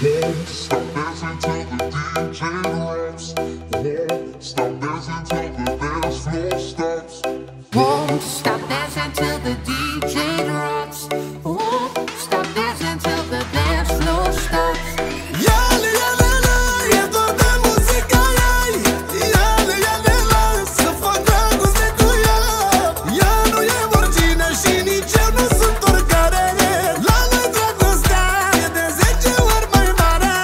Won't stop dancing till the DJ drops. Won't stop dancing till the dance floor stops. Won't stop dancing till the DJ drops. Won't stop dancing till the dance floor stops. Iale, iale, la, e doar de muzica ei. Iale, iale, la, să fac dragoste cu ea. Ea nu e oricine și nici eu nu sunt oricare. La noi dragostea e de 10 ori mai mare.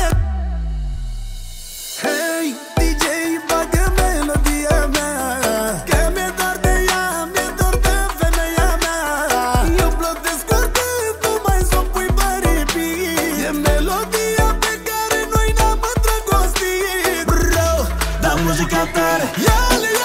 Hei, DJ, bagă melodia mea, că mi-e dor de ea, mi-e dor de femeia mea. Eu plătesc oricând, tu mai s-o pui pe repeat. E melodia pe care noi ne-am îndrăgostit. Bro, da muzica tare. Iale,